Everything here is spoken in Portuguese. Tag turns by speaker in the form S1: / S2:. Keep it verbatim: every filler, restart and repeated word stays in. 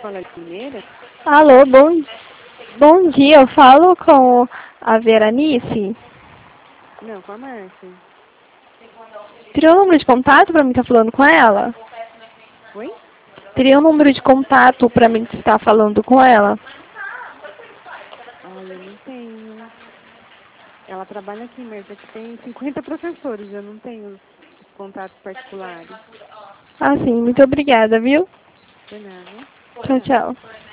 S1: Fala, Mineira?
S2: Alô, bom, bom dia. Eu falo com a Veranice.
S1: Não, com a Márcia.
S2: Teria um número de contato para mim estar falando com ela?
S1: Oi?
S2: Teria um número de contato para mim estar falando com ela?
S1: Olha, eu não tenho. Ela trabalha aqui, mas aqui tem cinquenta professores, eu não tenho os contatos particulares.
S2: Ah, sim. Muito obrigada, viu?
S1: Por nada.
S2: Tchau,
S1: Tchau.
S2: tchau.